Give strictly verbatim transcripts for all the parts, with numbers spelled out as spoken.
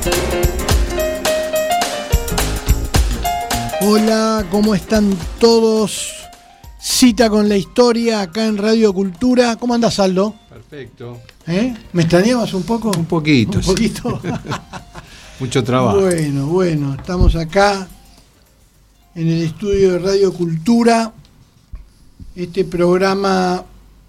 Hola, ¿cómo están todos? Cita con la historia acá en Radio Cultura. ¿Cómo andás, Aldo? Perfecto. ¿Eh? ¿Me extrañabas un poco? Un poquito. Un poquito. Sí. Mucho trabajo. Bueno, bueno, estamos acá en el estudio de Radio Cultura. Este programa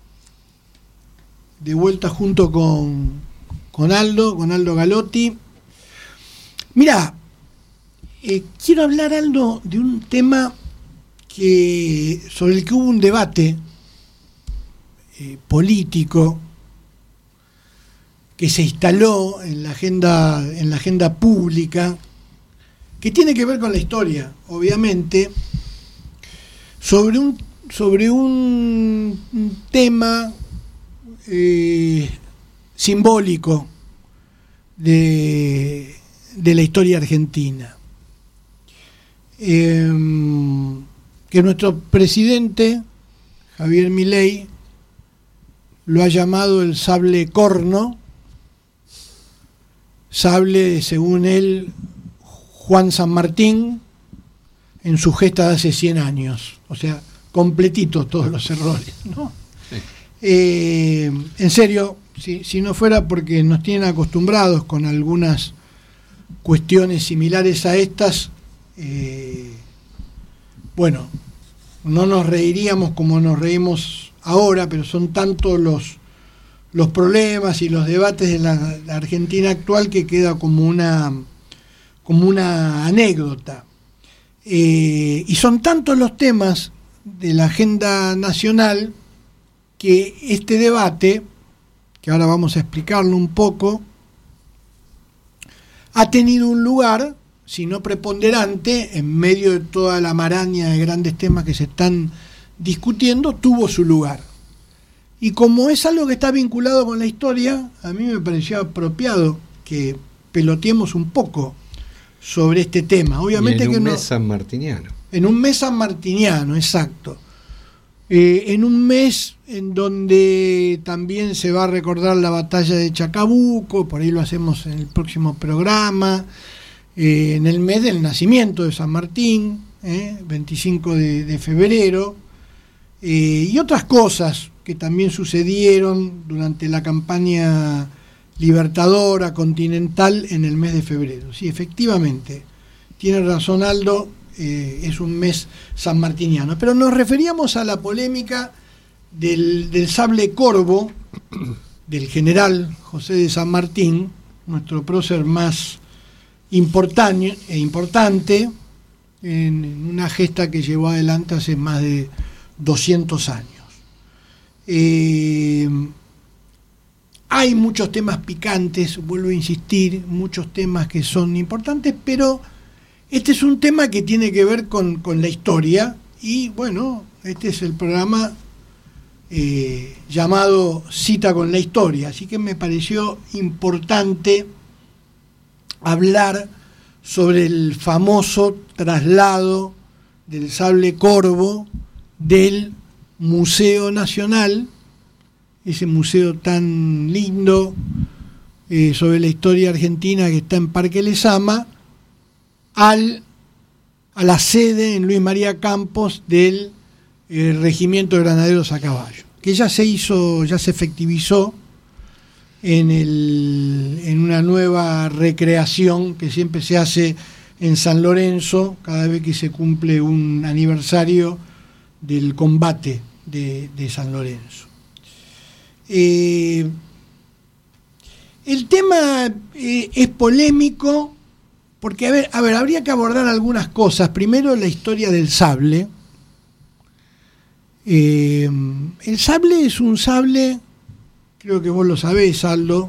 de vuelta junto con, con Aldo, con Aldo Galotti. Mirá, eh, quiero hablar, Aldo, de un tema que sobre el que hubo un debate eh, político que se instaló en la agenda en la agenda pública, que tiene que ver con la historia, obviamente, sobre un sobre un, un tema eh, simbólico de, de la historia argentina. Eh, que nuestro presidente, Javier Milei, lo ha llamado el sable corno, sable, según él, Juan San Martín, en su gesta de hace cien años. O sea, completitos todos los errores, ¿no? Sí. Eh, en serio, si, si no fuera porque nos tienen acostumbrados con algunas cuestiones similares a estas, eh, bueno, no nos reiríamos como nos reímos ahora, pero son tantos los, los problemas y los debates de la, la Argentina actual que queda como una, como una anécdota. Eh, y son tantos los temas de la agenda nacional que este debate, que ahora vamos a explicarlo un poco, ha tenido un lugar, si no preponderante, en medio de toda la maraña de grandes temas que se están discutiendo, tuvo su lugar. Y como es algo que está vinculado con la historia, a mí me pareció apropiado que peloteemos un poco sobre este tema. Obviamente y en que un no, mes sanmartiniano. En un mes sanmartiniano, exacto. Eh, en un mes en donde también se va a recordar la batalla de Chacabuco, por ahí lo hacemos en el próximo programa. Eh, en el mes del nacimiento de San Martín, eh, veinticinco de febrero, eh, y otras cosas que también sucedieron durante la campaña libertadora continental en el mes de febrero. Sí, efectivamente, tiene razón Aldo, eh, es un mes sanmartiniano. Pero nos referíamos a la polémica del, del sable corvo del general José de San Martín, nuestro prócer más importante, importante en, en una gesta que llevó adelante hace más de doscientos años. Eh, hay muchos temas picantes, vuelvo a insistir, muchos temas que son importantes, pero este es un tema que tiene que ver con, con la historia y bueno, este es el programa eh, llamado Cita con la Historia, así que me pareció importante hablar sobre el famoso traslado del sable corvo del Museo Nacional, ese museo tan lindo eh, sobre la historia argentina que está en Parque Lezama, al, a la sede en Luis María Campos del eh, Regimiento de Granaderos a Caballo, que ya se hizo, ya se efectivizó en, el, en una nueva recreación que siempre se hace en San Lorenzo cada vez que se cumple un aniversario del combate de, de San Lorenzo. Eh, el tema eh, es polémico porque, a ver, a ver, habría que abordar algunas cosas. Primero, la historia del sable. Eh, el sable es un sable, creo que vos lo sabés, Aldo,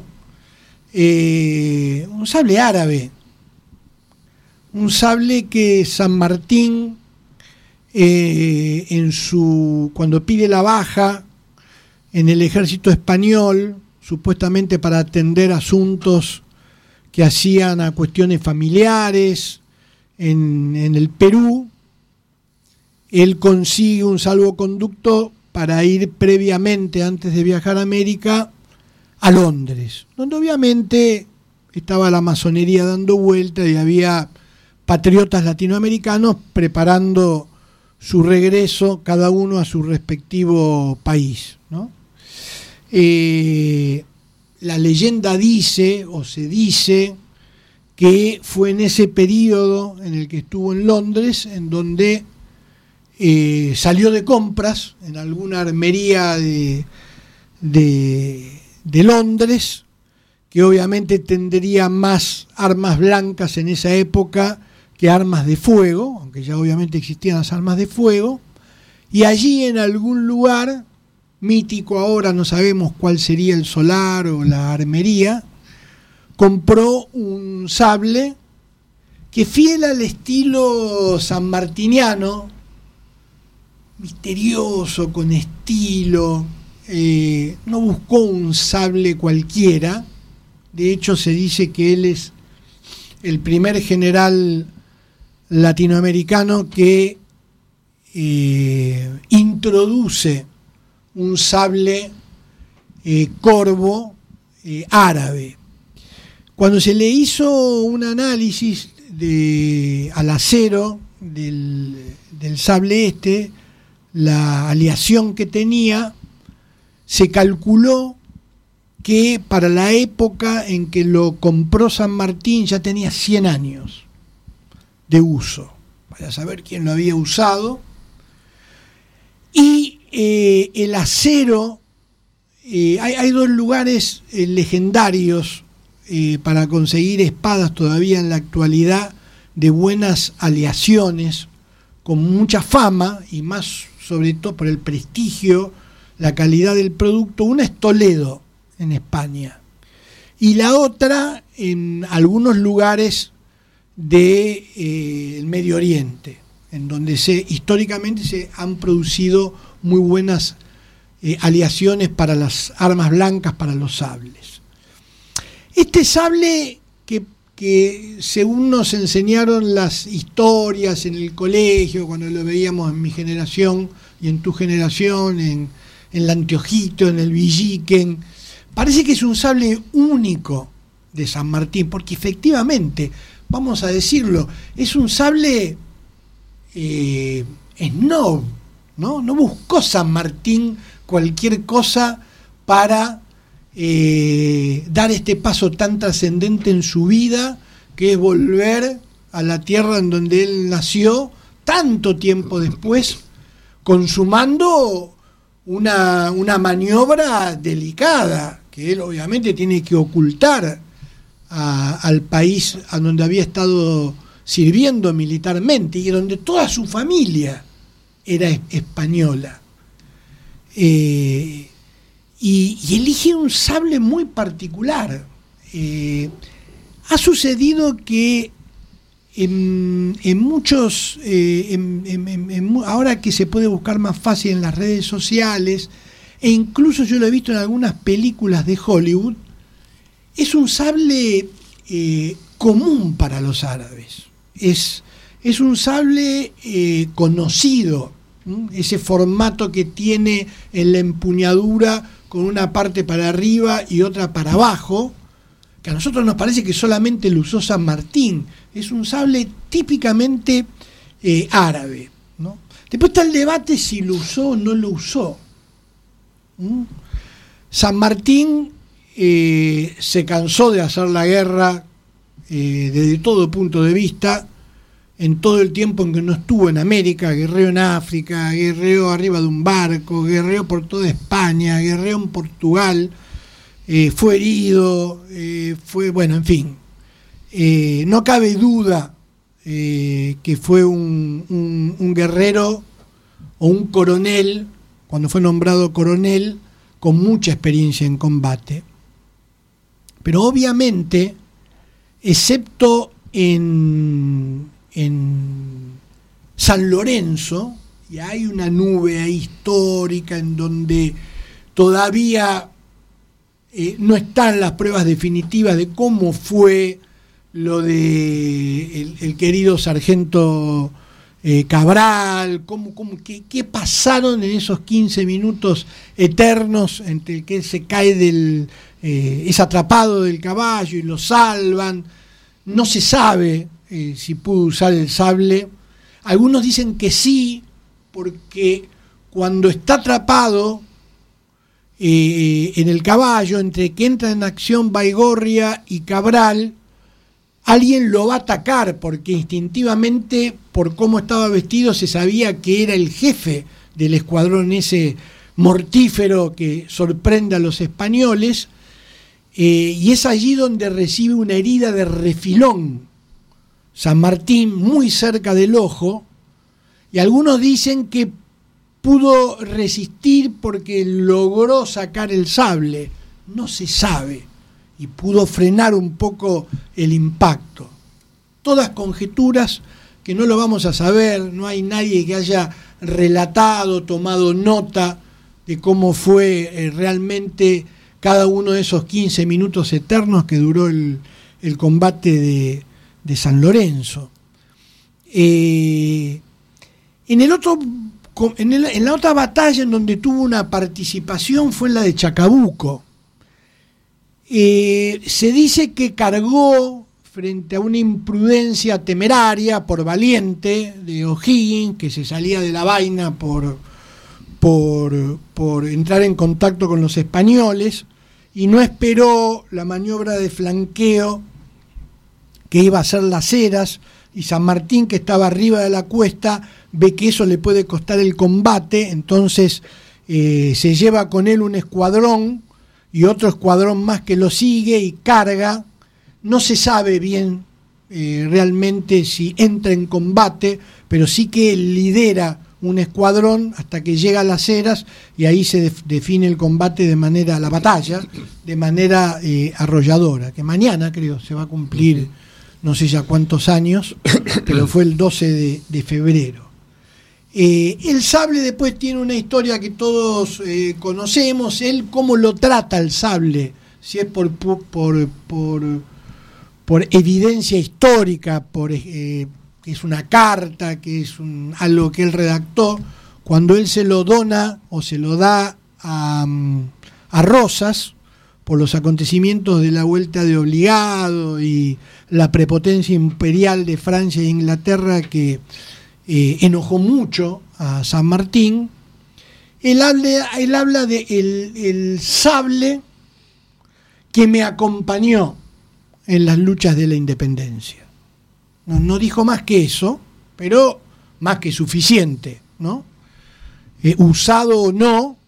eh, un sable árabe, un sable que San Martín, eh, en su cuando pide la baja en el ejército español, supuestamente para atender asuntos que hacían a cuestiones familiares en, en el Perú, él consigue un salvoconducto para ir previamente, antes de viajar a América, a Londres, donde obviamente estaba la masonería dando vuelta y había patriotas latinoamericanos preparando su regreso, cada uno a su respectivo país, ¿no? Eh, la leyenda dice, o se dice, que fue en ese periodo en el que estuvo en Londres, en donde eh, salió de compras en alguna armería de, de, de Londres, que obviamente tendría más armas blancas en esa época que armas de fuego, aunque ya obviamente existían las armas de fuego, y allí en algún lugar mítico, ahora no sabemos cuál sería el solar o la armería, compró un sable que, fiel al estilo sanmartiniano, misterioso, con estilo, eh, no buscó un sable cualquiera. De hecho, se dice que él es el primer general latinoamericano que eh, introduce un sable eh, corvo eh, árabe. Cuando se le hizo un análisis de, al acero del, del sable este, la aleación que tenía, se calculó que para la época en que lo compró San Martín ya tenía cien años de uso, para saber quién lo había usado. Y eh, el acero, eh, hay, hay dos lugares eh, legendarios eh, para conseguir espadas todavía en la actualidad de buenas aleaciones, con mucha fama y más sobre todo por el prestigio, la calidad del producto. Una es Toledo, en España, y la otra en algunos lugares del de, eh, Medio Oriente, en donde se históricamente se han producido muy buenas eh, aleaciones para las armas blancas, para los sables. Este sable que, que según nos enseñaron las historias en el colegio, cuando lo veíamos en mi generación y en tu generación, en, en el anteojito, en el villiquen, parece que es un sable único de San Martín, porque efectivamente, vamos a decirlo, es un sable eh, snob, ¿no? No buscó San Martín cualquier cosa para eh, dar este paso tan trascendente en su vida, que es volver a la tierra en donde él nació, tanto tiempo después, consumando una, una maniobra delicada, que él obviamente tiene que ocultar a, al país a donde había estado sirviendo militarmente y donde toda su familia era española. Eh, y, y elige un sable muy particular. Eh, ha sucedido que en, en muchos, eh, en, en, en, en, ahora que se puede buscar más fácil en las redes sociales, e incluso yo lo he visto en algunas películas de Hollywood, es un sable eh, común para los árabes. Es, es un sable eh, conocido, ¿m? Ese formato que tiene en la empuñadura con una parte para arriba y otra para abajo, que a nosotros nos parece que solamente lo usó San Martín. Es un sable típicamente eh, árabe, ¿no? Después está el debate si lo usó o no lo usó. ¿Mm? San Martín eh, se cansó de hacer la guerra eh, desde todo punto de vista, en todo el tiempo en que no estuvo en América. Guerreó en África, guerreó arriba de un barco, guerreó por toda España, guerreó en Portugal, eh, fue herido, eh, fue, bueno, en fin, eh, no cabe duda eh, que fue un, un, un guerrero o un coronel, cuando fue nombrado coronel, con mucha experiencia en combate. Pero obviamente, excepto en, en San Lorenzo, y hay una nube ahí histórica en donde todavía eh, no están las pruebas definitivas de cómo fue lo de el, el querido sargento eh, Cabral, cómo, cómo, qué, qué pasaron en esos quince minutos eternos entre que él se cae del, eh, es atrapado del caballo y lo salvan. No se sabe eh, si pudo usar el sable. Algunos dicen que sí, porque cuando está atrapado eh, en el caballo, entre que entra en acción Baigorria y Cabral, alguien lo va a atacar, porque instintivamente, por cómo estaba vestido, se sabía que era el jefe del escuadrón ese mortífero que sorprende a los españoles, eh, y es allí donde recibe una herida de refilón San Martín, muy cerca del ojo, y algunos dicen que pudo resistir porque logró sacar el sable, no se sabe, y pudo frenar un poco el impacto. Todas conjeturas que no lo vamos a saber, no hay nadie que haya relatado, tomado nota de cómo fue eh, realmente cada uno de esos quince minutos eternos que duró el, el combate de, de San Lorenzo. Eh, en, el otro, en, el, en la otra batalla en donde tuvo una participación fue la de Chacabuco. Eh, se dice que cargó frente a una imprudencia temeraria por valiente de O'Higgins, que se salía de la vaina por, por, por entrar en contacto con los españoles, y no esperó la maniobra de flanqueo que iba a hacer Las Heras, y San Martín, que estaba arriba de la cuesta, ve que eso le puede costar el combate, entonces eh, se lleva con él un escuadrón y otro escuadrón más que lo sigue y carga. No se sabe bien eh, realmente si entra en combate, pero sí que lidera un escuadrón hasta que llega a Las Heras, y ahí se def- define el combate de manera, la batalla, de manera eh, arrolladora, que mañana creo se va a cumplir, no sé ya cuántos años, pero fue el doce de, de febrero. Eh, el sable después tiene una historia que todos eh, conocemos, él cómo lo trata el sable, si es por, por, por, por, por evidencia histórica, por eh, que es una carta, que es un, algo que él redactó, cuando él se lo dona o se lo da a, a Rosas por los acontecimientos de la vuelta de obligado y la prepotencia imperial de Francia e Inglaterra que eh, enojó mucho a San Martín. Él habla, él habla de el, el sable que me acompañó en las luchas de la independencia. No, no dijo más que eso, pero más que suficiente, ¿no? Eh, usado o no,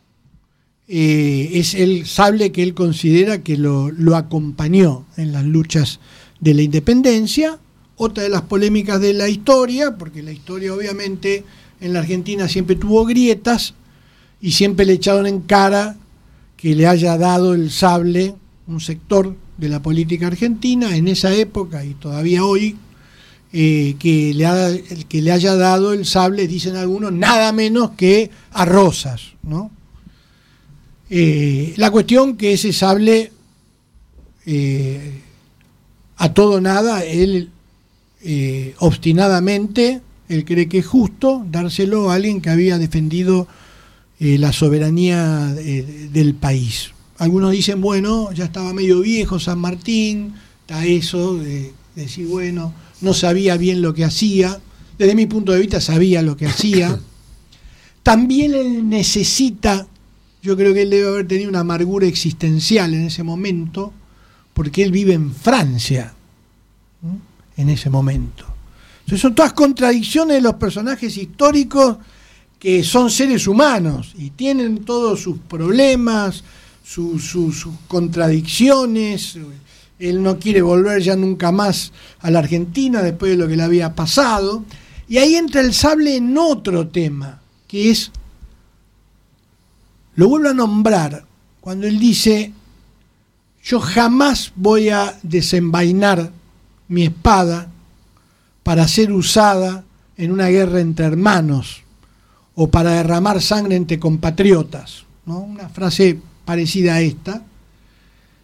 eh, es el sable que él considera que lo, lo acompañó en las luchas de la independencia. Otra de las polémicas de la historia, porque la historia obviamente en la Argentina siempre tuvo grietas y siempre le echaron en cara que le haya dado el sable un sector de la política argentina en esa época y todavía hoy, eh, que, le ha, que le haya dado el sable, dicen algunos, nada menos que a Rosas, ¿no? Eh, la cuestión que ese sable, eh, a todo nada, él eh, obstinadamente, él cree que es justo dárselo a alguien que había defendido eh, la soberanía eh, del país. Algunos dicen, bueno, ya estaba medio viejo San Martín, está eso de, de decir, bueno, no sabía bien lo que hacía. Desde mi punto de vista sabía lo que hacía. También él necesita, yo creo que él debe haber tenido una amargura existencial en ese momento, porque él vive en Francia, ¿no? En ese momento. Entonces son todas contradicciones de los personajes históricos que son seres humanos y tienen todos sus problemas, sus, sus, sus contradicciones. Él no quiere volver ya nunca más a la Argentina después de lo que le había pasado. Y ahí entra el sable en otro tema, que es, lo vuelvo a nombrar, cuando él dice, yo jamás voy a desenvainar mi espada para ser usada en una guerra entre hermanos o para derramar sangre entre compatriotas, ¿no? Una frase parecida a esta.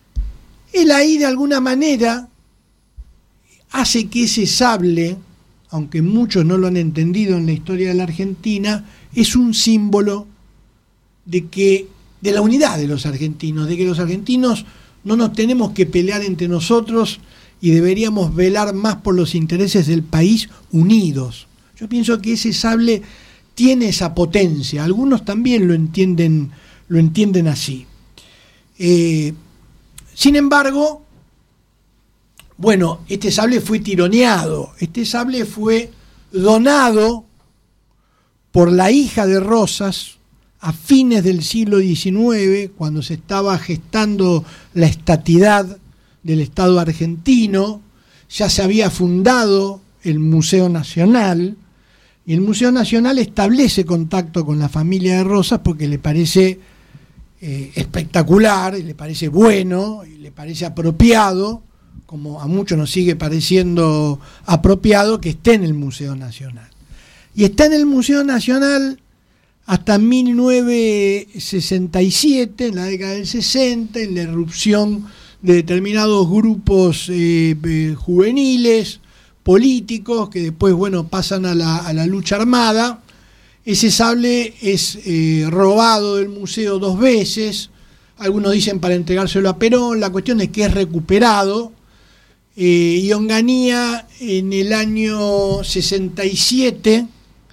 Él ahí de alguna manera hace que ese sable, aunque muchos no lo han entendido en la historia de la Argentina, es un símbolo de que de la unidad de los argentinos, de que los argentinos no nos tenemos que pelear entre nosotros y deberíamos velar más por los intereses del país unidos. Yo pienso que ese sable tiene esa potencia, algunos también lo entienden, lo entienden así. Eh, sin embargo, bueno, este sable fue tironeado, este sable fue donado por la hija de Rosas a fines del siglo diecinueve, cuando se estaba gestando la estatidad del Estado argentino. Ya se había fundado el Museo Nacional, y el Museo Nacional establece contacto con la familia de Rosas porque le parece eh, espectacular, y le parece bueno, y le parece apropiado, como a muchos nos sigue pareciendo apropiado, que esté en el Museo Nacional. Y está en el Museo Nacional hasta mil novecientos sesenta y siete, en la década del sesenta, en la irrupción de determinados grupos eh, eh, juveniles, políticos, que después, bueno, pasan a la, a la lucha armada. Ese sable es eh, robado del museo dos veces, algunos dicen para entregárselo a Perón, la cuestión es que es recuperado, eh, y Onganía en el año sesenta y siete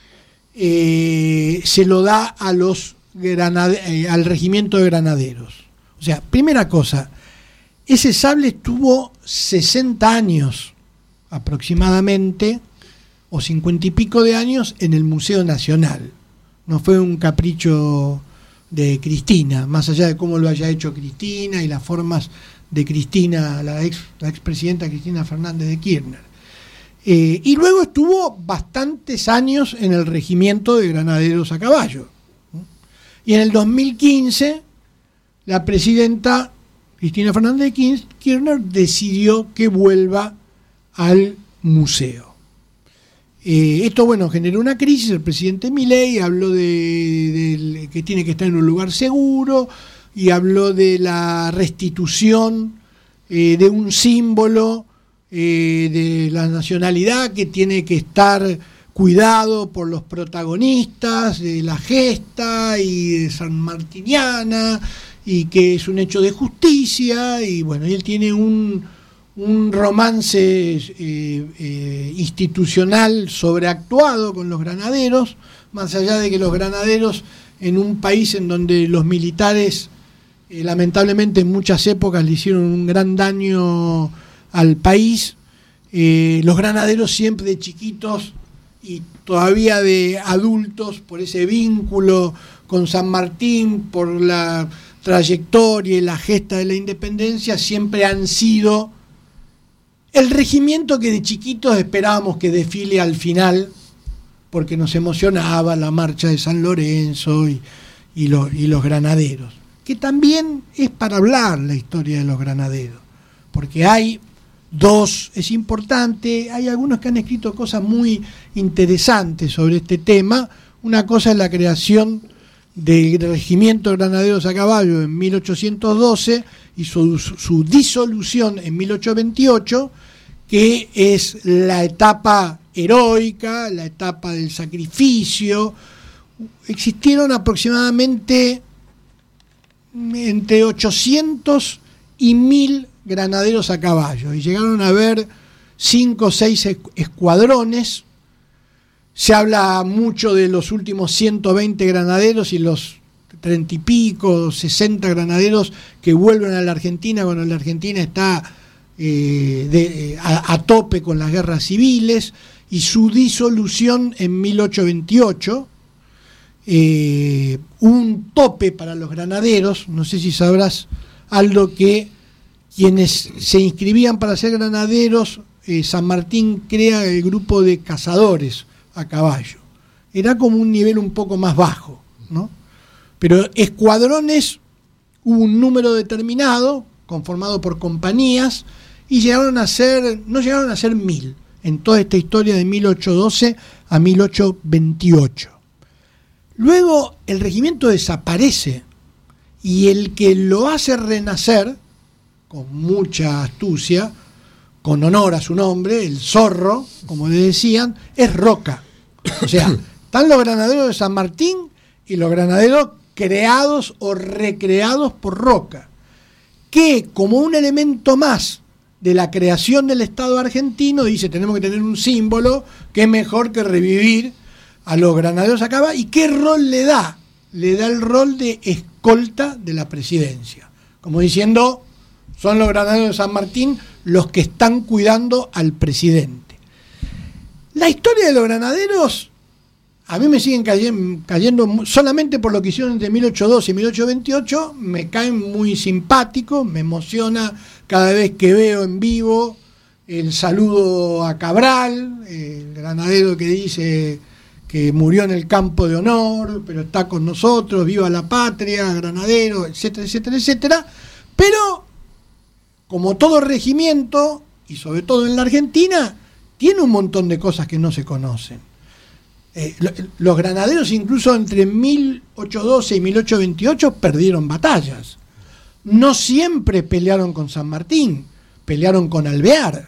eh, se lo da a los granade- eh, al regimiento de granaderos. O sea, primera cosa, ese sable estuvo sesenta años aproximadamente, o cincuenta y pico de años, en el Museo Nacional. No fue un capricho de Cristina, más allá de cómo lo haya hecho Cristina y las formas de Cristina, la ex, la expresidenta Cristina Fernández de Kirchner. Eh, y luego estuvo bastantes años en el regimiento de granaderos a caballo. Y en el dos mil quince, la presidenta Cristina Fernández de Kirchner decidió que vuelva al museo. Eh, esto, bueno, generó una crisis. El presidente Milei habló de, de que tiene que estar en un lugar seguro, y habló de la restitución eh, de un símbolo eh, de la nacionalidad que tiene que estar cuidado por los protagonistas de la gesta y de San Martiniana, y que es un hecho de justicia. Y bueno, y él tiene un un romance eh, eh, institucional sobreactuado con los granaderos, más allá de que los granaderos, en un país en donde los militares eh, lamentablemente en muchas épocas le hicieron un gran daño al país, eh, los granaderos siempre de chiquitos y todavía de adultos, por ese vínculo con San Martín, por la trayectoria y la gesta de la independencia, siempre han sido el regimiento que de chiquitos esperábamos que desfile al final, porque nos emocionaba la marcha de San Lorenzo y, y, los, y los granaderos, que también es para hablar la historia de los granaderos, porque hay dos, es importante, hay algunos que han escrito cosas muy interesantes sobre este tema. Una cosa es la creación del regimiento de granaderos a caballo en mil ochocientos doce y su, su disolución en mil ochocientos veintiocho, que es la etapa heroica, la etapa del sacrificio. Existieron aproximadamente entre ochocientos y mil granaderos a caballo, y llegaron a haber cinco o seis escuadrones. Se habla mucho de los últimos ciento veinte granaderos y los treinta y pico, sesenta granaderos que vuelven a la Argentina cuando la Argentina está eh, de, a, a tope con las guerras civiles, y su disolución en mil ochocientos veintiocho. Eh, un tope para los granaderos. No sé si sabrás, Aldo, que quienes se inscribían para ser granaderos, eh, San Martín crea el grupo de cazadores a caballo. Era como un nivel un poco más bajo, ¿no? Pero escuadrones hubo un número determinado, conformado por compañías, y llegaron a ser, no llegaron a ser mil, en toda esta historia de mil ochocientos doce a mil ochocientos veintiocho. Luego el regimiento desaparece, y el que lo hace renacer, con mucha astucia, con honor a su nombre, el Zorro, como le decían, es Roca. O sea, están los granaderos de San Martín y los granaderos creados o recreados por Roca, que como un elemento más de la creación del Estado argentino, dice, tenemos que tener un símbolo, que es mejor que revivir a los granaderos acá. ¿Y qué rol le da? Le da el rol de escolta de la presidencia, como diciendo, son los granaderos de San Martín los que están cuidando al presidente. La historia de los granaderos a mí me siguen cayendo, cayendo solamente por lo que hicieron entre mil ochocientos doce y mil ochocientos veintiocho, me caen muy simpáticos, me emociona cada vez que veo en vivo el saludo a Cabral, el granadero que dice que murió en el campo de honor, pero está con nosotros, viva la patria, granadero, etcétera, etcétera, etcétera. Pero, como todo regimiento, y sobre todo en la Argentina, tiene un montón de cosas que no se conocen. Eh, los granaderos incluso entre mil ochocientos doce y mil ochocientos veintiocho perdieron batallas. No siempre pelearon con San Martín, pelearon con Alvear.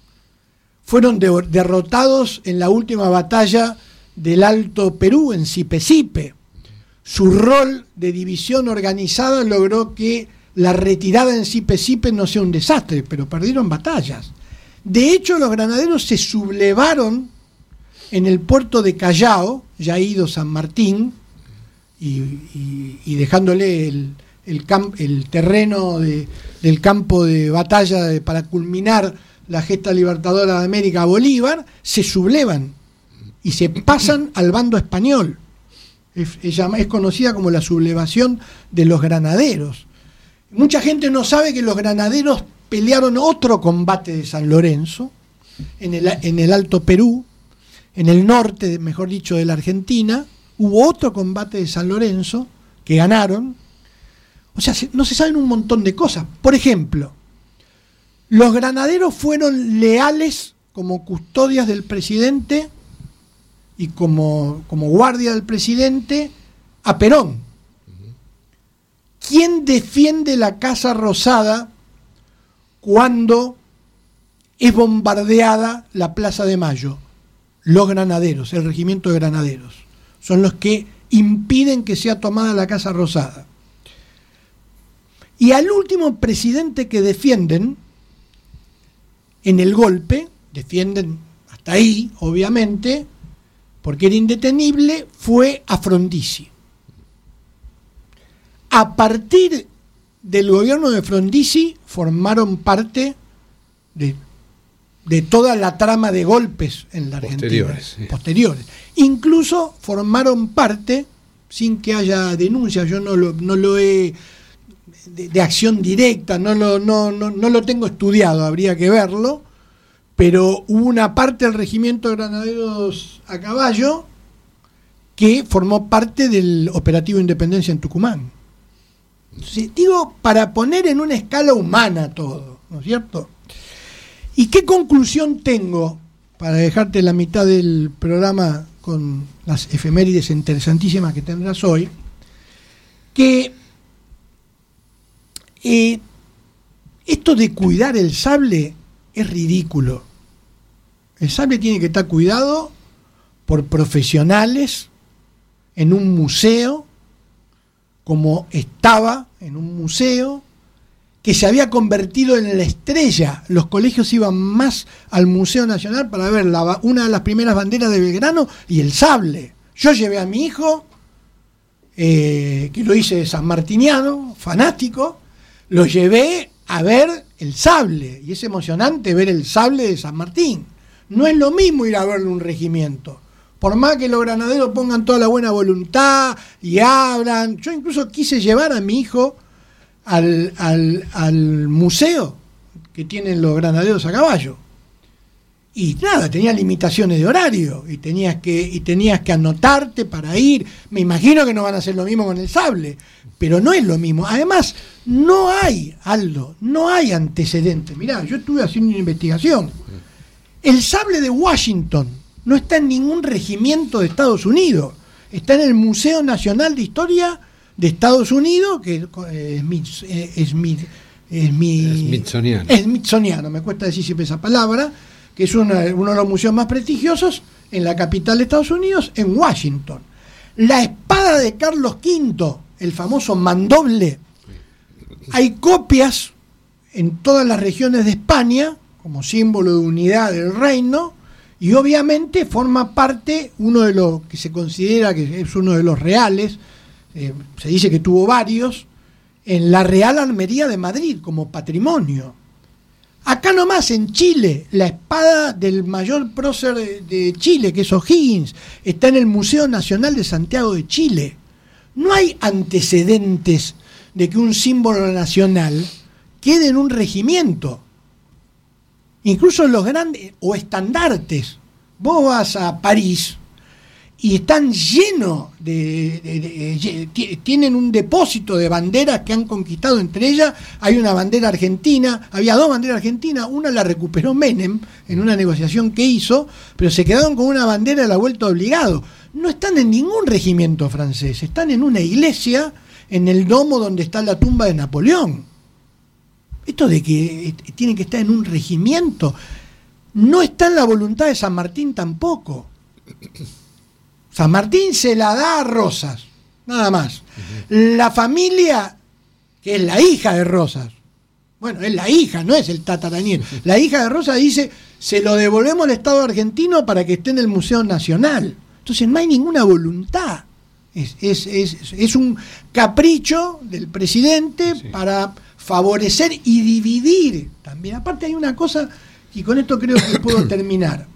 Fueron de, derrotados en la última batalla del Alto Perú, en Sipe-Sipe. Su rol de división organizada logró que la retirada en Sipe-Sipe no sea un desastre, pero perdieron batallas. De hecho, los granaderos se sublevaron en el puerto de Callao, ya ido San Martín, y, y, y dejándole el, el, camp, el terreno de, del campo de batalla de, para culminar la gesta libertadora de América a Bolívar, se sublevan y se pasan al bando español. Es, es, es conocida como la sublevación de los granaderos. Mucha gente no sabe que los granaderos pelearon otro combate de San Lorenzo en el, en el Alto Perú, en el norte, mejor dicho, de la Argentina. Hubo otro combate de San Lorenzo que ganaron. O sea, no se saben un montón de cosas. Por ejemplo, los granaderos fueron leales como custodias del presidente y como, como guardia del presidente a Perón. ¿Quién defiende la Casa Rosada cuando es bombardeada la Plaza de Mayo? Los granaderos, el regimiento de granaderos. Son los que impiden que sea tomada la Casa Rosada. Y al último presidente que defienden en el golpe, defienden hasta ahí, obviamente, porque era indetenible, fue a Frondizi. A partir del gobierno de Frondizi formaron parte de, de toda la trama de golpes en la Argentina. Posteriores. Sí. Posteriores. Incluso formaron parte, sin que haya denuncias, yo no lo, no lo he, de, de acción directa, no lo, no, no, no lo tengo estudiado, habría que verlo, pero hubo una parte del regimiento de granaderos a caballo que formó parte del operativo Independencia en Tucumán. Entonces, digo, para poner en una escala humana todo, ¿no es cierto? ¿Y qué conclusión tengo, para dejarte la mitad del programa con las efemérides interesantísimas que tendrás hoy? Que eh, esto de cuidar el sable es ridículo. El sable tiene que estar cuidado por profesionales en un museo, como estaba en un museo que se había convertido en la estrella. Los colegios iban más al Museo Nacional para ver la, una de las primeras banderas de Belgrano y el sable. Yo llevé a mi hijo, eh, que lo hice sanmartiniano, fanático, lo llevé a ver el sable, y es emocionante ver el sable de San Martín. No es lo mismo ir a verlo un regimiento. Por más que los granaderos pongan toda la buena voluntad y hablan, yo incluso quise llevar a mi hijo al, al, al museo que tienen los granaderos a caballo. Y nada, tenía limitaciones de horario y tenías que, y tenías que anotarte para ir. Me imagino que no van a hacer lo mismo con el sable, pero no es lo mismo. Además, no hay, Aldo, no hay antecedentes. Mirá, yo estuve haciendo una investigación. El sable de Washington no está en ningún regimiento de Estados Unidos. Está en el Museo Nacional de Historia de Estados Unidos, que es Smith, Smithsoniano. Smithsoniano, me cuesta decir siempre esa palabra, que es uno, uno de los museos más prestigiosos en la capital de Estados Unidos, en Washington. La espada de Carlos quinto, el famoso mandoble, hay copias en todas las regiones de España como símbolo de unidad del reino, y obviamente forma parte uno de los que se considera que es uno de los reales, eh, se dice que tuvo varios, en la Real Armería de Madrid como patrimonio. Acá nomás en Chile, la espada del mayor prócer de, de Chile, que es O'Higgins, está en el Museo Nacional de Santiago de Chile. No hay antecedentes de que un símbolo nacional quede en un regimiento. Incluso los grandes, o estandartes, vos vas a París y están llenos de, de, de, de, tienen un depósito de banderas que han conquistado. Entre ellas hay una bandera argentina, había dos banderas argentinas, una la recuperó Menem en una negociación que hizo, pero se quedaron con una bandera de la vuelta obligado. No están en ningún regimiento francés, están en una iglesia, en el domo donde está la tumba de Napoleón. Esto de que tienen que estar en un regimiento no está en la voluntad de San Martín tampoco. San Martín se la da a Rosas, nada más. Uh-huh. La familia, que es la hija de Rosas, bueno, es la hija, no es el tataranieto. Uh-huh. La hija de Rosas dice, se lo devolvemos al Estado argentino para que esté en el Museo Nacional. Entonces no hay ninguna voluntad. Es, es, es, es un capricho del presidente, sí, para favorecer y dividir también. Aparte hay una cosa, y con esto creo que puedo terminar.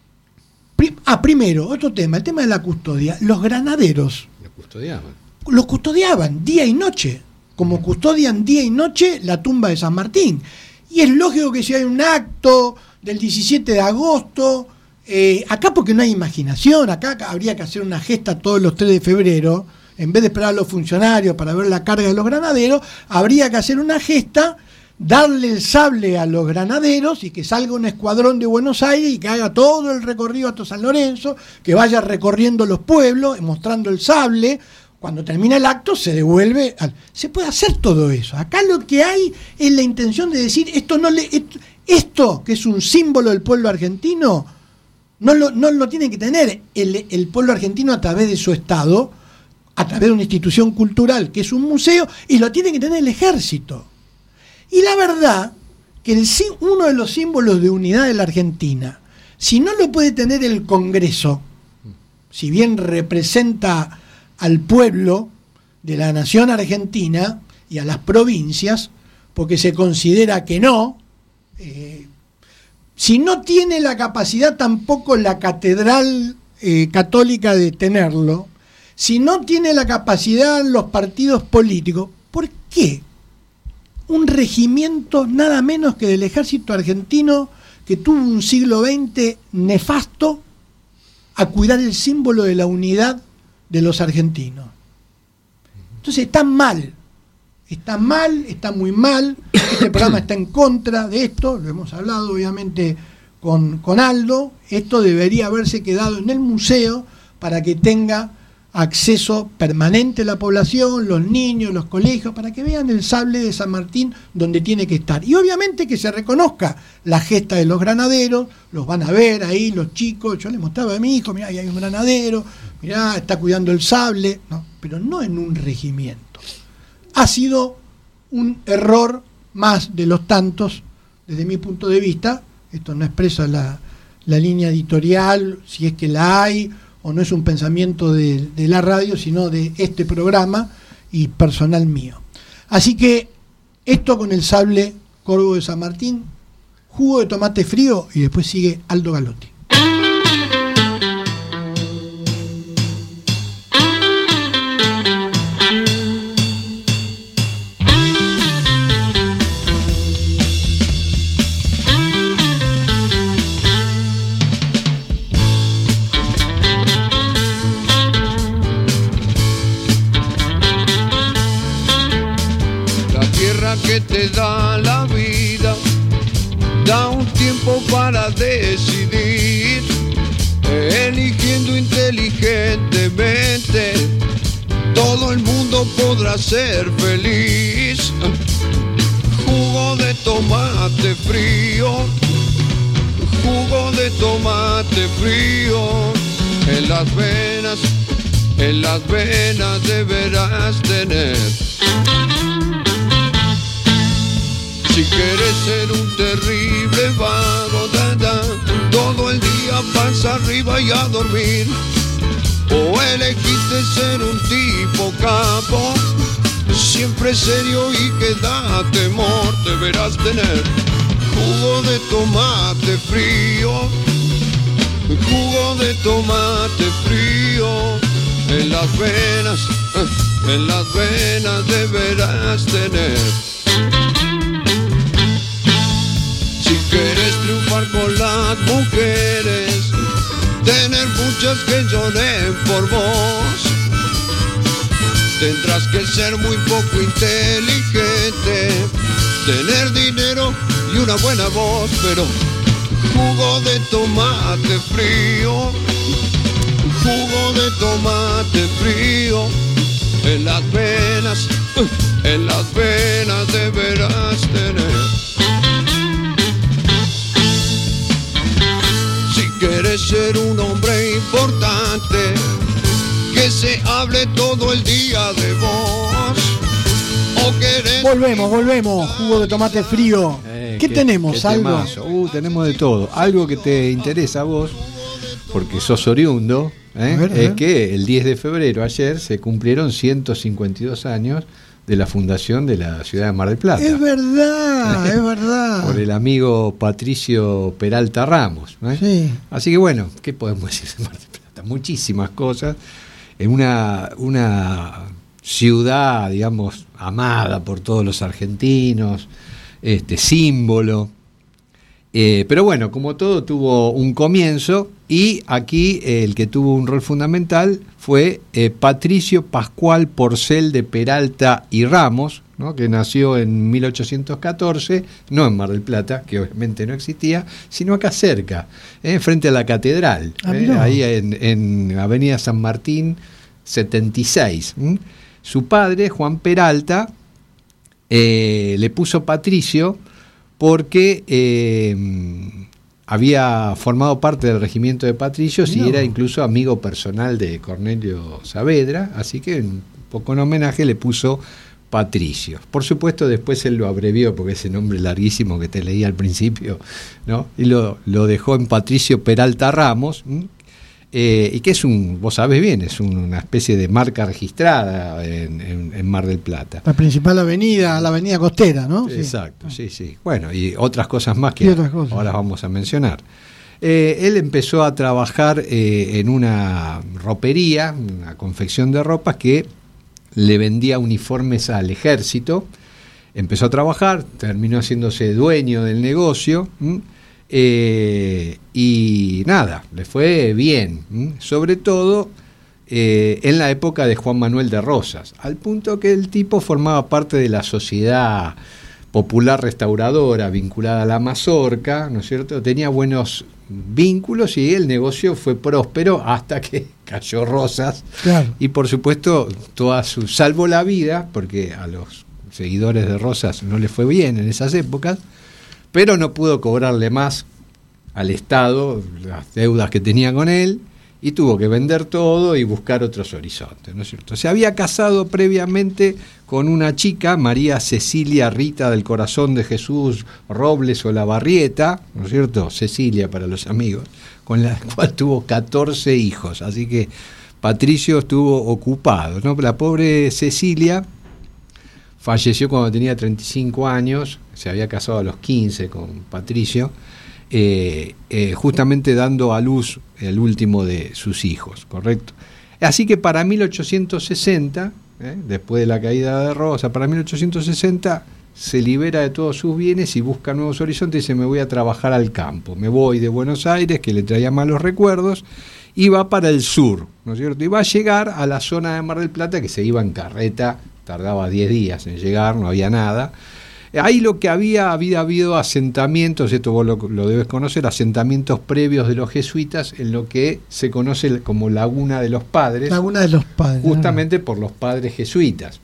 Ah, primero, otro tema, el tema de la custodia. Los granaderos los custodiaban. Los custodiaban día y noche, como custodian día y noche la tumba de San Martín. Y es lógico que si hay un acto del diecisiete de agosto, eh, acá porque no hay imaginación, acá habría que hacer una gesta todos los tres de febrero, en vez de esperar a los funcionarios para ver la carga de los granaderos, habría que hacer una gesta, darle el sable a los granaderos y que salga un escuadrón de Buenos Aires y que haga todo el recorrido hasta San Lorenzo, que vaya recorriendo los pueblos, mostrando el sable. Cuando termina el acto se devuelve. Al... Se puede hacer todo eso. Acá lo que hay es la intención de decir, esto no le, esto, esto que es un símbolo del pueblo argentino, no lo, no lo tiene que tener el, el pueblo argentino a través de su Estado, a través de una institución cultural que es un museo, y lo tiene que tener el ejército. Y la verdad que el, uno de los símbolos de unidad de la Argentina, si no lo puede tener el Congreso, si bien representa al pueblo de la nación argentina y a las provincias, porque se considera que no, eh, si no tiene la capacidad tampoco la catedral eh, católica de tenerlo, si no tiene la capacidad los partidos políticos, ¿por qué un regimiento nada menos que del ejército argentino, que tuvo un siglo veinte nefasto, a cuidar el símbolo de la unidad de los argentinos? Entonces está mal, está mal, está muy mal. Este programa está en contra de esto, lo hemos hablado obviamente con, con Aldo. Esto debería haberse quedado en el museo para que tenga acceso permanente a la población, los niños, los colegios, para que vean el sable de San Martín donde tiene que estar. Y obviamente que se reconozca la gesta de los granaderos, los van a ver ahí los chicos. Yo les mostraba a mi hijo, mirá, ahí hay un granadero, mirá, está cuidando el sable, no, pero no en un regimiento. Ha sido un error más de los tantos, desde mi punto de vista. Esto no expresa la, la línea editorial, si es que la hay, o no es un pensamiento de, de la radio, sino de este programa y personal mío. Así que esto con el sable Corvo de San Martín, jugo de tomate frío, y después sigue Aldo Galotti. Que te da la vida, da un tiempo para decidir, eligiendo inteligentemente, todo el mundo podrá ser feliz. Jugo tomate frío, jugo de tomate frío, en las venas, en las venas deberás tener. Si quieres ser un terrible vago, da, da, todo el día pasa arriba y a dormir, o elegiste ser un tipo capo, siempre serio y que da temor, deberás tener jugo de tomate frío, jugo de tomate frío, en las venas, en las venas deberás tener. Si quieres triunfar con las mujeres, tener muchas que lloren por vos, tendrás que ser muy poco inteligente, tener dinero y una buena voz, pero jugo de tomate frío, jugo de tomate frío, en las venas, en las venas deberás tener. Si quieres ser un hombre importante, que se hable todo el día de vos, o querés... Volvemos, volvemos, jugo de tomate frío. Eh, ¿Qué, qué tenemos? qué ¿Algo? temazo. Uh, tenemos de todo. Algo que te interesa a vos, porque sos oriundo, ¿eh? A ver, a es ver. que el diez de febrero, ayer, se cumplieron ciento cincuenta y dos años de la fundación de la ciudad de Mar del Plata. Es verdad, es verdad. Por el amigo Patricio Peralta Ramos, ¿eh? Sí. Así que bueno, ¿qué podemos decir de Mar del Plata? Muchísimas cosas. En una, una ciudad, digamos, amada por todos los argentinos, este símbolo. Eh, pero bueno, como todo tuvo un comienzo, y aquí eh, el que tuvo un rol fundamental fue eh, Patricio Pascual Porcel de Peralta y Ramos, ¿no? Que nació en mil ochocientos catorce, no en Mar del Plata, que obviamente no existía, sino acá cerca, eh, frente a la catedral, Ah, eh, mirá. ahí en, en Avenida San Martín setenta y seis. ¿m? Su padre, Juan Peralta, eh, le puso Patricio porque eh, había formado parte del regimiento de Patricios y No. era incluso amigo personal de Cornelio Saavedra, así que un poco en homenaje le puso Patricio. Por supuesto, después él lo abrevió, porque ese nombre larguísimo que te leí al principio, ¿no? Y lo, lo dejó en Patricio Peralta Ramos, ¿m? Eh, y que es un, vos sabés bien, es un, una especie de marca registrada en, en, en Mar del Plata. La principal avenida, la avenida costera, ¿no? Sí. Exacto, sí, sí. Bueno, y otras cosas más Y que otras cosas. ahora vamos a mencionar. Eh, él empezó a trabajar eh, en una ropería, una confección de ropas que le vendía uniformes al ejército. Empezó a trabajar, terminó haciéndose dueño del negocio. ¿m? Eh, y nada, le fue bien, ¿m? sobre todo eh, en la época de Juan Manuel de Rosas, al punto que el tipo formaba parte de la sociedad popular restauradora vinculada a la mazorca, ¿no es cierto? Tenía buenos vínculos y el negocio fue próspero hasta que cayó Rosas. Claro. Y por supuesto, toda su, salvo la vida, porque a los seguidores de Rosas no les fue bien en esas épocas, pero no pudo cobrarle más al Estado las deudas que tenía con él y tuvo que vender todo y buscar otros horizontes, ¿no es cierto? Se había casado previamente con una chica, María Cecilia Rita del Corazón de Jesús Robles Olavarrieta, ¿no es cierto? Cecilia para los amigos, con la cual tuvo catorce hijos, así que Patricio estuvo ocupado, ¿no? La pobre Cecilia falleció cuando tenía treinta y cinco años, se había casado a los quince con Patricio, eh, eh, justamente dando a luz el último de sus hijos, ¿correcto? Así que para mil ochocientos sesenta, eh, después de la caída de Rosa, para mil ochocientos sesenta se libera de todos sus bienes y busca nuevos horizontes y dice: me voy a trabajar al campo, me voy de Buenos Aires, que le traía malos recuerdos, y va para el sur, ¿no es cierto? Y va a llegar a la zona de Mar del Plata, que se iba en carreta, tardaba diez días en llegar, no había nada. Ahí lo que había, había habido asentamientos, esto vos lo, lo debes conocer, asentamientos previos de los jesuitas en lo que se conoce como Laguna de los Padres, Laguna de los Padres. justamente por los padres jesuitas.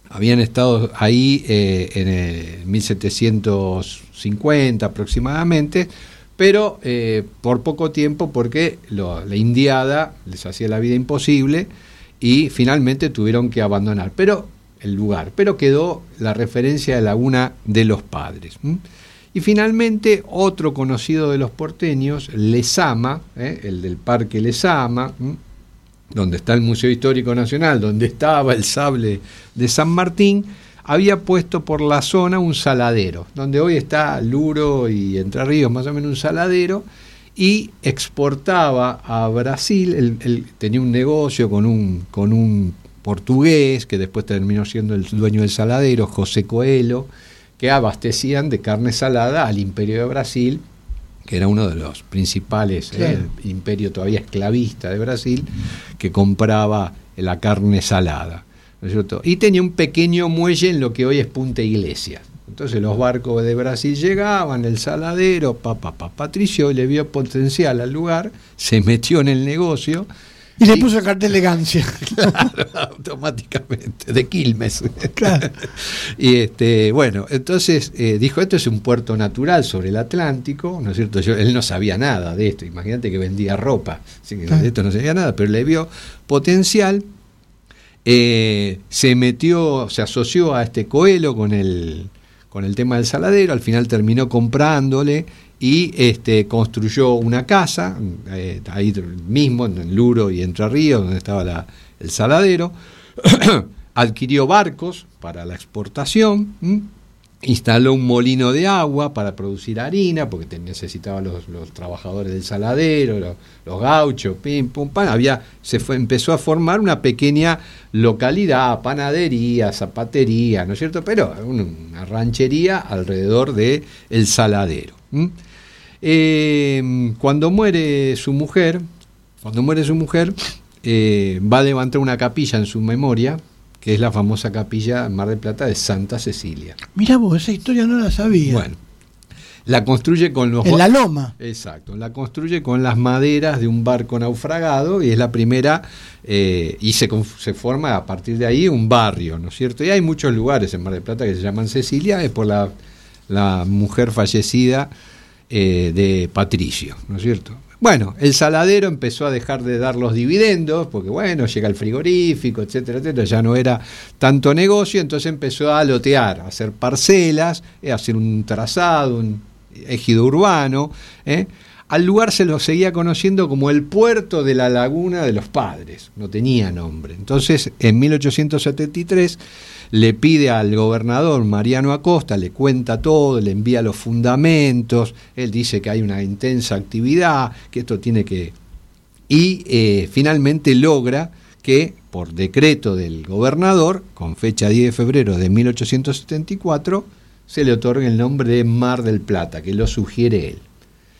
habían estado ahí eh, en el mil setecientos cincuenta aproximadamente, pero eh, por poco tiempo porque lo, la indiada les hacía la vida imposible y finalmente tuvieron que abandonar pero el lugar, pero quedó la referencia de Laguna de los Padres. ¿m? Y finalmente otro conocido de los porteños, Lezama, ¿eh? el del Parque Lezama, ¿m? donde está el Museo Histórico Nacional, donde estaba el sable de San Martín, había puesto por la zona un saladero, donde hoy está Luro y Entre Ríos, más o menos un saladero, y exportaba a Brasil. Él, él tenía un negocio con un, con un portugués, que después terminó siendo el dueño del saladero, José Coelho, que abastecían de carne salada al Imperio de Brasil, que era uno de los principales, claro. eh, el imperio todavía esclavista de Brasil, que compraba la carne salada, ¿no es cierto? Y tenía un pequeño muelle en lo que hoy es Punta Iglesias. Entonces los barcos de Brasil llegaban, el saladero, papá, papá, Patricio le vio potencial al lugar, se metió en el negocio. Y, y le puso carta de elegancia. Claro, automáticamente, de Quilmes. Claro. Y este, bueno, entonces eh, dijo, esto es un puerto natural sobre el Atlántico, ¿no es cierto? Yo, él no sabía nada de esto, imagínate que vendía ropa, así que claro. de esto no sabía nada, pero le vio potencial. Eh, se metió, se asoció a este Coelho con el, con el tema del saladero, al final terminó comprándole y este, construyó una casa, eh, ahí mismo, en Luro y Entre Ríos, donde estaba la, el saladero, adquirió barcos para la exportación, ¿m? instaló un molino de agua para producir harina, porque te, necesitaba los, los trabajadores del saladero, los, los gauchos, pim, pum, pan. Había, se fue, empezó a formar una pequeña localidad, panadería, zapatería, ¿no es cierto? Pero una, una ranchería alrededor de el saladero. ¿Mm? Eh, cuando muere su mujer, cuando muere su mujer, eh, va a levantar una capilla en su memoria, que es la famosa capilla en Mar del Plata de Santa Cecilia. Mirá vos, esa historia no la sabía. Bueno, la construye con los... En la loma. Exacto, la construye con las maderas de un barco naufragado y es la primera, eh, y se, se forma a partir de ahí un barrio, ¿no es cierto? Y hay muchos lugares en Mar del Plata que se llaman Cecilia, es por la, la mujer fallecida eh, de Patricio, ¿no es cierto? Bueno, el saladero empezó a dejar de dar los dividendos, porque bueno, llega el frigorífico, etcétera, etcétera, ya no era tanto negocio, entonces empezó a lotear, a hacer parcelas, a hacer un trazado, un ejido urbano. ¿eh? Al lugar se lo seguía conociendo como el puerto de la Laguna de los Padres, no tenía nombre. Entonces, en mil ochocientos setenta y tres, le pide al gobernador Mariano Acosta, le cuenta todo, le envía los fundamentos, él dice que hay una intensa actividad, que esto tiene que... Y eh, finalmente logra que, por decreto del gobernador, con fecha diez de febrero de mil ochocientos setenta y cuatro, se le otorga el nombre de Mar del Plata, que lo sugiere él.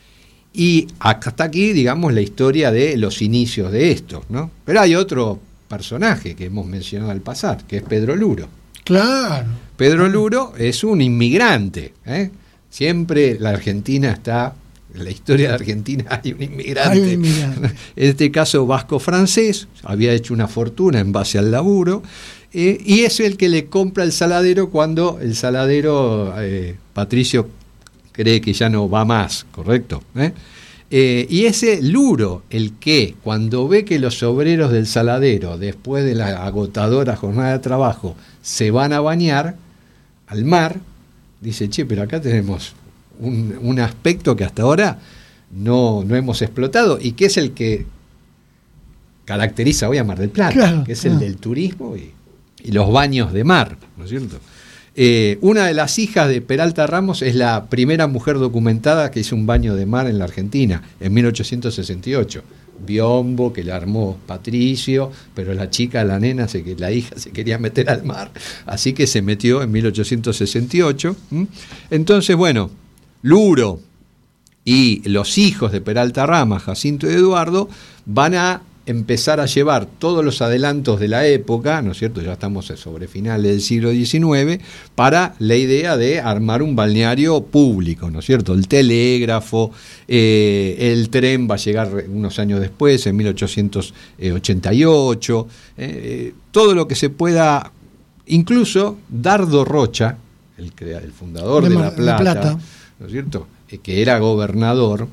Y hasta aquí, digamos, la historia de los inicios de esto, ¿no? Pero hay otro personaje que hemos mencionado al pasar, que es Pedro Luro. Claro. Pedro Luro es un inmigrante. ¿eh? Siempre la Argentina está, en la historia de Argentina hay un inmigrante. Hay un inmigrante. En este caso vasco-francés, había hecho una fortuna en base al laburo, eh, y es el que le compra el saladero cuando el saladero, eh, Patricio, cree que ya no va más, ¿correcto? ¿Eh? Eh, y ese Luro, el que cuando ve que los obreros del saladero, después de la agotadora jornada de trabajo, se van a bañar al mar, dice, che, pero acá tenemos un, un aspecto que hasta ahora no, no hemos explotado y que es el que caracteriza hoy a Mar del Plata, claro, que es claro. el del turismo y, y los baños de mar, ¿no es cierto? Eh, una de las hijas de Peralta Ramos es la primera mujer documentada que hizo un baño de mar en la Argentina, en mil ochocientos sesenta y ocho. Biombo, que le armó Patricio, pero la chica, la nena, se, la hija se quería meter al mar, así que se metió en mil ochocientos sesenta y ocho. ¿Mm? Entonces, bueno, Luro y los hijos de Peralta Ramos, Jacinto y Eduardo, van a empezar a llevar todos los adelantos de la época, ¿no es cierto? Ya estamos sobre finales del siglo diecinueve, para la idea de armar un balneario público, ¿no es cierto? El telégrafo, eh, el tren va a llegar unos años después, en mil ochocientos ochenta y ocho, eh, todo lo que se pueda incluso Dardo Rocha, el, crea, el fundador de, de La Plata, La Plata, ¿no es cierto?, eh, que era gobernador,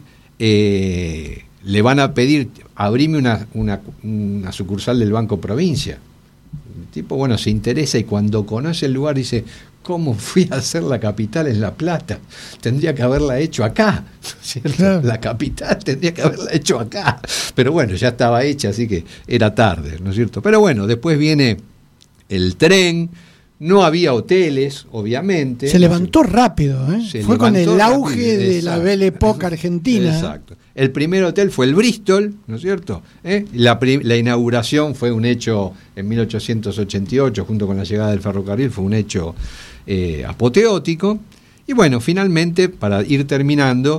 eh, le van a pedir, abrime una, una, una sucursal del Banco Provincia. El tipo, bueno, se interesa, y cuando conoce el lugar dice, ¿cómo fui a hacer la capital en La Plata? Tendría que haberla hecho acá, ¿cierto? Claro. La capital tendría que haberla hecho acá. Pero bueno, ya estaba hecha, así que era tarde, ¿no es cierto? Pero bueno, después viene el tren, no había hoteles, obviamente. Se levantó rápido, ¿eh? Se fue con el auge rápido, de exacto. La Belle Époque argentina. Exacto. El primer hotel fue el Bristol, ¿no es cierto? ¿Eh? La, la inauguración fue un hecho en mil ochocientos ochenta y ocho, junto con la llegada del ferrocarril, fue un hecho eh, apoteótico. Y bueno, finalmente, para ir terminando,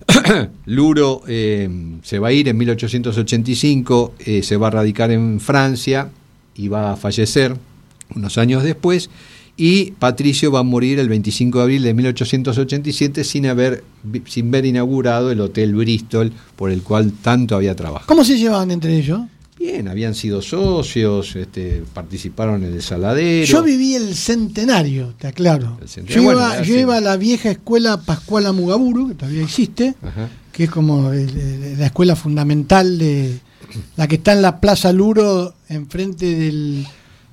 Luro eh, se va a ir en mil ochocientos ochenta y cinco, eh, se va a radicar en Francia y va a fallecer unos años después, y Patricio va a morir el veinticinco de abril de mil ochocientos ochenta y siete sin haber sin ver inaugurado el Hotel Bristol, por el cual tanto había trabajado. ¿Cómo se llevaban entre ellos? Bien, habían sido socios, este, participaron en el Saladero. Yo viví el centenario, te aclaro. Centenario. Yo, bueno, iba, yo iba a la vieja escuela Pascuala Mugaburu, que todavía existe, ajá, que es como el, el, la escuela fundamental de la que está en la Plaza Luro, enfrente del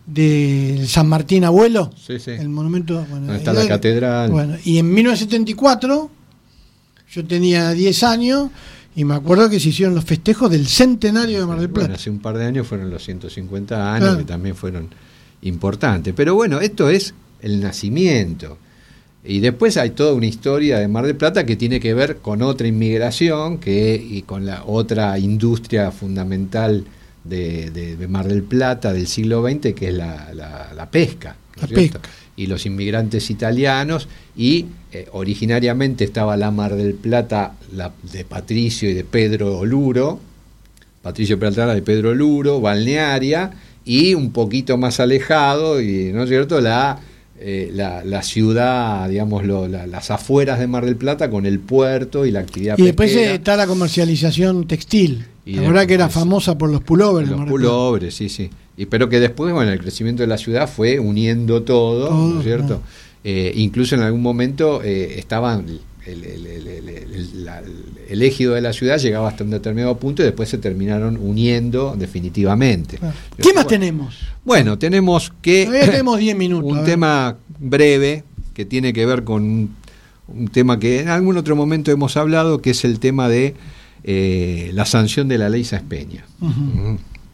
de San Martín Abuelo, sí, sí. El monumento, bueno, donde está la catedral. Bueno, y en mil novecientos setenta y cuatro yo tenía diez años y me acuerdo que se hicieron los festejos del centenario de Mar del Plata. Bueno, hace un par de años fueron los ciento cincuenta años, claro, que también fueron importantes. Pero bueno, esto es el nacimiento. Y después hay toda una historia de Mar del Plata que tiene que ver con otra inmigración que y con la otra industria fundamental De, de, de Mar del Plata del siglo veinte, que es la, la, la pesca, ¿no la es cierto? pesca. Y los inmigrantes italianos, y eh, originariamente estaba la Mar del Plata la, de Patricio y de Pedro Luro, Patricio Peralta de Pedro Luro, balnearia, y un poquito más alejado, y ¿no es cierto?, la Eh, la, la ciudad, digamos, lo, la, las afueras de Mar del Plata, con el puerto y la actividad y después pesquera. Está la comercialización textil, y la verdad que era famosa por los pullovers. Los pullovers, sí, sí. Y, pero que después, bueno, el crecimiento de la ciudad fue uniendo todo, todo, ¿no es cierto? No. Eh, incluso en algún momento eh, estaban... El, el, el, el, el, la, el ejido de la ciudad llegaba hasta un determinado punto y después se terminaron uniendo definitivamente. Claro. ¿Qué más bueno, tenemos? Bueno, tenemos que todavía tenemos diez minutos. Un tema breve que tiene que ver con un, un tema que en algún otro momento hemos hablado, que es el tema de eh, la sanción de la ley Sáenz Peña. Uh-huh.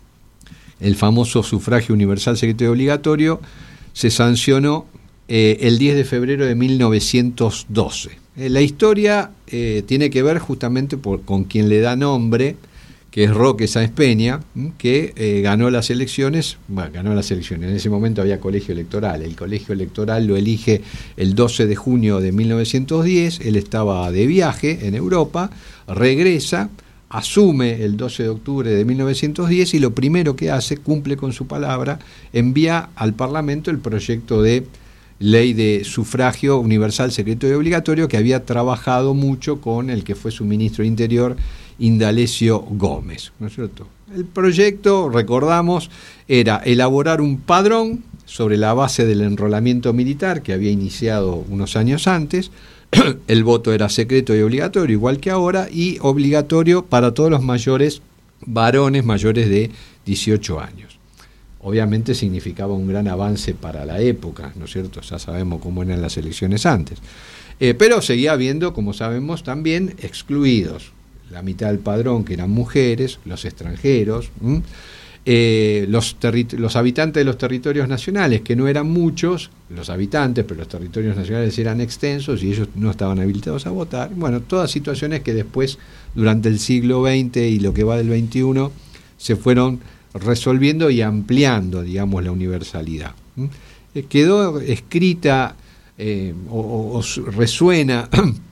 El famoso sufragio universal secreto y obligatorio se sancionó eh, el diez de febrero de mil novecientos doce. La historia eh, tiene que ver justamente por, con quien le da nombre, que es Roque Sáenz Peña, que eh, ganó las elecciones, bueno, ganó las elecciones, en ese momento había colegio electoral, el colegio electoral lo elige el doce de junio de mil novecientos diez, él estaba de viaje en Europa, regresa, asume el doce de octubre de mil novecientos diez y lo primero que hace, cumple con su palabra, envía al Parlamento el proyecto de ley de sufragio universal, secreto y obligatorio, que había trabajado mucho con el que fue su ministro de Interior, Indalecio Gómez, ¿no es cierto? El proyecto, recordamos, era elaborar un padrón sobre la base del enrolamiento militar que había iniciado unos años antes. El voto era secreto y obligatorio, igual que ahora, y obligatorio para todos los mayores varones mayores de dieciocho años. Obviamente significaba un gran avance para la época, ¿no es cierto? Ya sabemos cómo eran las elecciones antes. Eh, pero seguía habiendo, como sabemos, también excluidos. La mitad del padrón, que eran mujeres, los extranjeros, eh, los, terri- los habitantes de los territorios nacionales, que no eran muchos, los habitantes, pero los territorios nacionales eran extensos y ellos no estaban habilitados a votar. Bueno, todas situaciones que después, durante el siglo veinte y lo que va del veintiuno, se fueron resolviendo y ampliando, digamos, la universalidad. ¿Mm? Quedó escrita eh, o, o resuena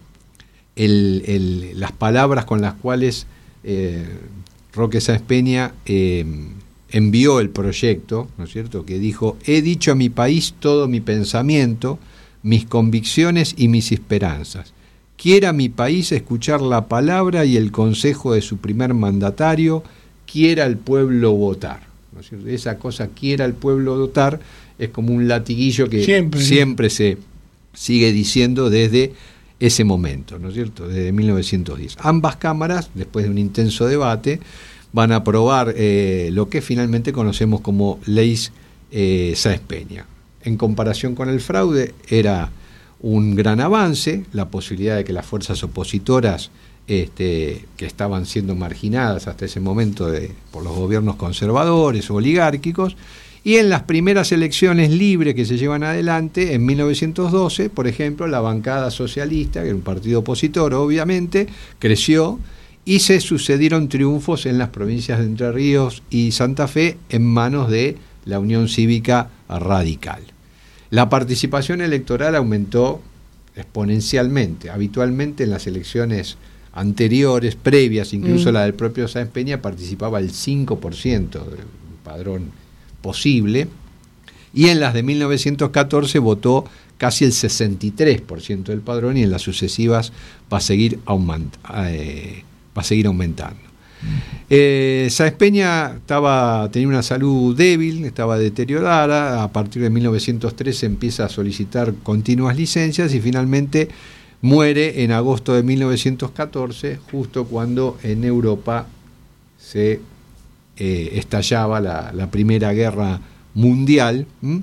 el, el, las palabras con las cuales eh, Roque Sáenz Peña eh, envió el proyecto, ¿no es cierto?, que dijo: he dicho a mi país todo mi pensamiento, mis convicciones y mis esperanzas. Quiera mi país escuchar la palabra y el consejo de su primer mandatario, quiera el pueblo votar. ¿no es cierto? Esa cosa quiera el pueblo dotar es como un latiguillo que siempre, siempre se sigue diciendo desde ese momento, ¿no es cierto? Desde mil novecientos diez. Ambas cámaras, después de un intenso debate, van a aprobar eh, lo que finalmente conocemos como Ley eh, Sáenz Peña. En comparación con el fraude, era un gran avance, la posibilidad de que las fuerzas opositoras este, que estaban siendo marginadas hasta ese momento de, por los gobiernos conservadores o oligárquicos, y en las primeras elecciones libres que se llevan adelante, en mil novecientos doce, por ejemplo, la bancada socialista, que era un partido opositor, obviamente, creció y se sucedieron triunfos en las provincias de Entre Ríos y Santa Fe en manos de la Unión Cívica Radical. La participación electoral aumentó exponencialmente. Habitualmente en las elecciones anteriores, previas, incluso mm. la del propio Sáenz Peña, participaba el cinco por ciento del padrón posible, y en las de mil novecientos catorce votó casi el sesenta y tres por ciento del padrón, y en las sucesivas va a seguir, aument, eh, va a seguir aumentando. Eh, Sáenz Peña estaba, tenía una salud débil, estaba deteriorada. A partir de mil novecientos trece empieza a solicitar continuas licencias y finalmente muere en agosto de mil novecientos catorce, justo cuando en Europa se eh, estallaba la, la Primera Guerra Mundial. ¿Mm?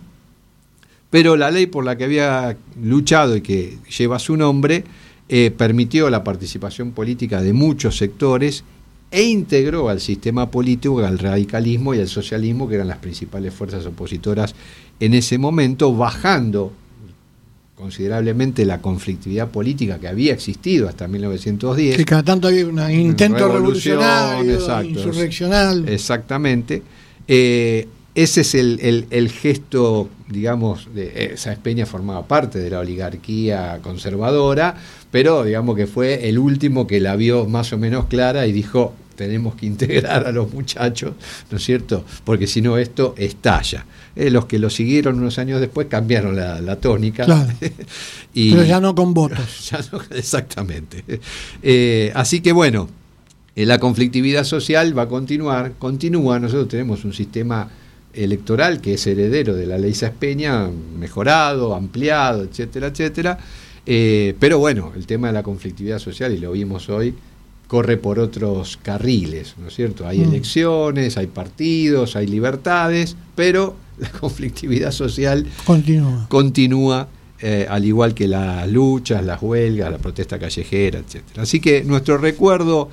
Pero la ley por la que había luchado y que lleva su nombre eh, permitió la participación política de muchos sectores e integró al sistema político al radicalismo y al socialismo, que eran las principales fuerzas opositoras en ese momento, bajando considerablemente la conflictividad política que había existido hasta mil novecientos diez. Que cada tanto había un intento revolucionario, exacto, insurreccional. Exactamente. Eh, ese es el, el, el gesto, digamos, de eh, Sáenz Peña formaba parte de la oligarquía conservadora, pero digamos que fue el último que la vio más o menos clara y dijo: tenemos que integrar a los muchachos, ¿no es cierto? Porque si no esto estalla. Eh, los que lo siguieron unos años después cambiaron la, la tónica. Claro. y, Pero ya no con votos. Ya no, exactamente. Eh, así que bueno, eh, la conflictividad social va a continuar, continúa. Nosotros tenemos un sistema electoral que es heredero de la ley Sáenz Peña, mejorado, ampliado, etcétera, etcétera. Eh, pero bueno, el tema de la conflictividad social, y lo vimos hoy, corre por otros carriles, ¿no es cierto? Hay mm. elecciones, hay partidos, hay libertades, pero la conflictividad social continúa, continúa eh, al igual que las luchas, las huelgas, la protesta callejera, etcétera. Así que nuestro recuerdo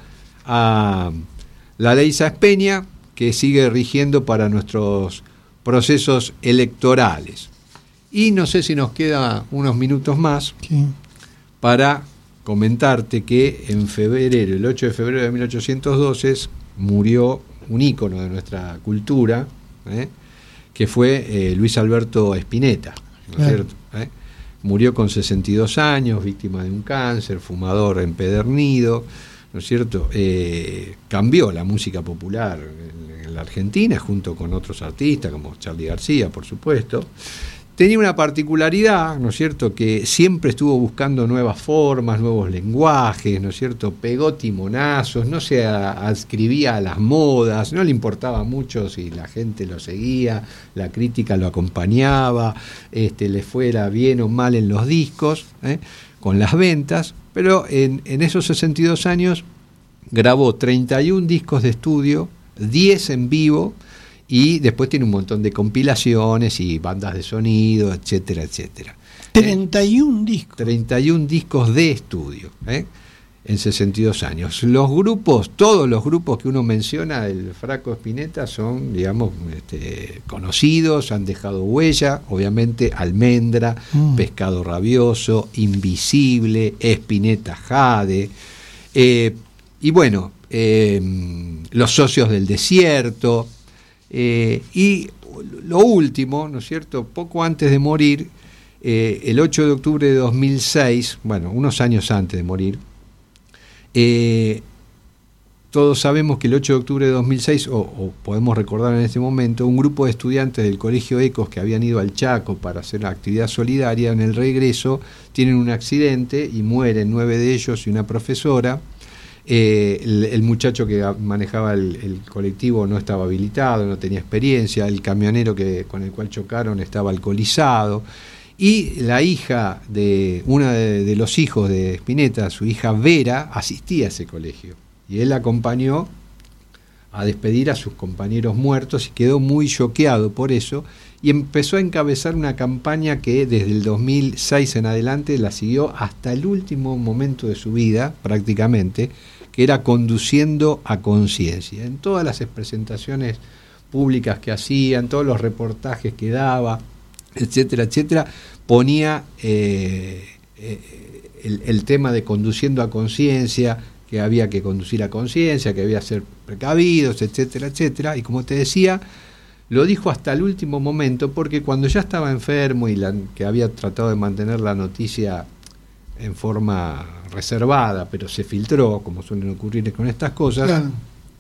a la ley Sáenz Peña, que sigue rigiendo para nuestros procesos electorales. Y no sé si nos queda unos minutos más sí. para comentarte que en febrero, el ocho de febrero de mil ochocientos doce, murió un ícono de nuestra cultura, ¿eh? que fue eh, Luis Alberto Spinetta, ¿no es claro. cierto? ¿Eh? Murió con sesenta y dos años, víctima de un cáncer, fumador empedernido, ¿no es cierto? Eh, cambió la música popular en, en la Argentina, junto con otros artistas, como Charly García, por supuesto. Tenía una particularidad, ¿no es cierto?, que siempre estuvo buscando nuevas formas, nuevos lenguajes, ¿no es cierto?, pegó timonazos, no se adscribía a las modas, no le importaba mucho si la gente lo seguía, la crítica lo acompañaba, este, le fuera bien o mal en los discos, ¿eh? con las ventas, pero en, en esos sesenta y dos años grabó treinta y un discos de estudio, diez en vivo, y después tiene un montón de compilaciones y bandas de sonido, etcétera, etcétera. treinta y un discos. treinta y un discos de estudio, ¿eh? en sesenta y dos años. Los grupos, todos los grupos que uno menciona del Flaco Spinetta son, digamos, este, conocidos, han dejado huella, obviamente Almendra, mm. Pescado Rabioso, Invisible, Spinetta Jade, eh, y bueno, eh, Los Socios del Desierto. Eh, y lo último, ¿no es cierto?, poco antes de morir, eh, el ocho de octubre de dos mil seis, bueno, unos años antes de morir, eh, todos sabemos que el ocho de octubre de dos mil seis, o, o podemos recordar en este momento, un grupo de estudiantes del Colegio Ecos que habían ido al Chaco para hacer una actividad solidaria, en el regreso tienen un accidente y mueren nueve de ellos y una profesora. Eh, el, el muchacho que manejaba el, el colectivo no estaba habilitado, no tenía experiencia, el camionero que, con el cual chocaron estaba alcoholizado, y la hija de una de, de los hijos de Spinetta, su hija Vera, asistía a ese colegio, y él la acompañó a despedir a sus compañeros muertos y quedó muy choqueado por eso, y empezó a encabezar una campaña que desde el dos mil seis en adelante la siguió hasta el último momento de su vida, prácticamente, que era Conduciendo a Conciencia. En todas las presentaciones públicas que hacía, en todos los reportajes que daba, etcétera, etcétera, ponía eh, eh, el, el tema de Conduciendo a Conciencia, que había que conducir a conciencia, que había que ser precavidos, etcétera, etcétera, y como te decía, lo dijo hasta el último momento, porque cuando ya estaba enfermo y la, que había tratado de mantener la noticia en forma reservada, pero se filtró, como suelen ocurrir con estas cosas, claro.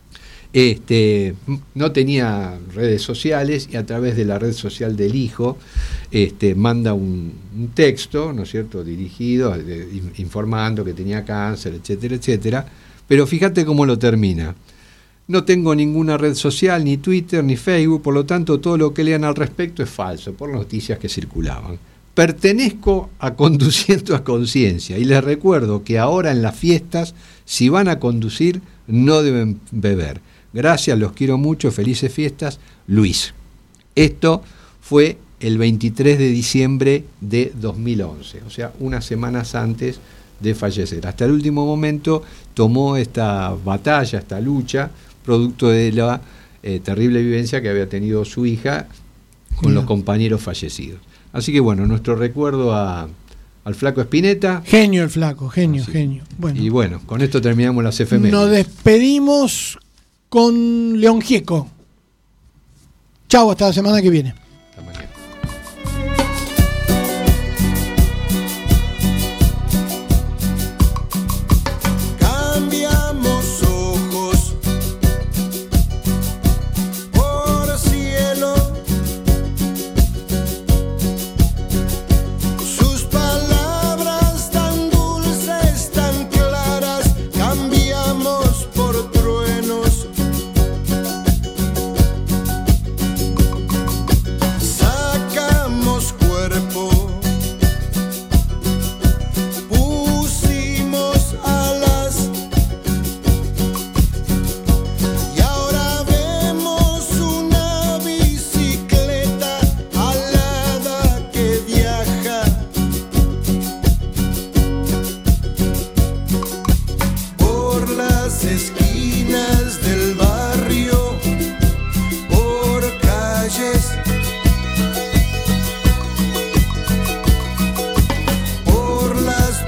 este, no tenía redes sociales, y a través de la red social del hijo este, manda un, un texto, ¿no es cierto?, dirigido, de, informando que tenía cáncer, etcétera, etcétera, pero fíjate cómo lo termina. No tengo ninguna red social, ni Twitter, ni Facebook, por lo tanto todo lo que lean al respecto es falso, por las noticias que circulaban. Pertenezco a Conduciendo a Conciencia, y les recuerdo que ahora en las fiestas, si van a conducir, no deben beber. Gracias, los quiero mucho, felices fiestas, Luis. Esto fue el veintitrés de diciembre de dos mil once, o sea, unas semanas antes de fallecer. Hasta el último momento tomó esta batalla, esta lucha, producto de la eh, terrible vivencia que había tenido su hija con los compañeros fallecidos. Así que bueno, nuestro recuerdo a, al flaco Spinetta. Genio el flaco, genio, Así. genio. Bueno. Y bueno, con esto terminamos las efemérides. Nos despedimos con León Gieco. Chau, hasta la semana que viene. Hasta mañana.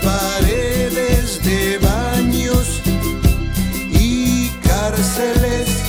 cárceles